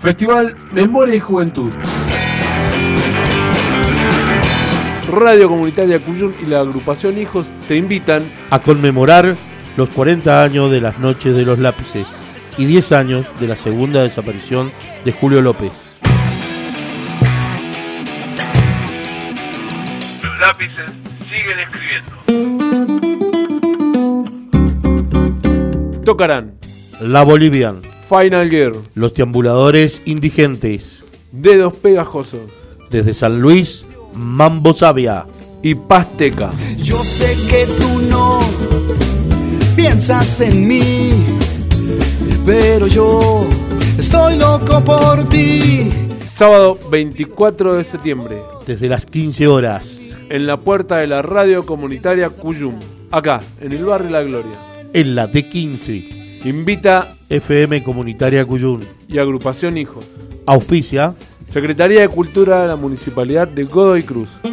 Festival Memoria y Juventud. Radio Comunitaria Cuyum y la agrupación Hijos te invitan a conmemorar los 40 años de las Noches de los Lápices y 10 años de la segunda desaparición de Julio López. Los lápices siguen escribiendo. Tocarán La Bolivian, Final Girl, Los Deambuladores Indigentes, Dedos Pegajosos, desde San Luis, Mambo Sabia y Pasteca. Yo sé que tú no piensas en mí, pero yo estoy loco por ti. Sábado 24 de septiembre, desde las 15 horas, en la puerta de la Radio Comunitaria Cuyum, acá, en el barrio La Gloria. en la D15. Invita FM Comunitaria Cuyum. y agrupación Hijos. Auspicia Secretaría de Cultura de la Municipalidad de Godoy Cruz.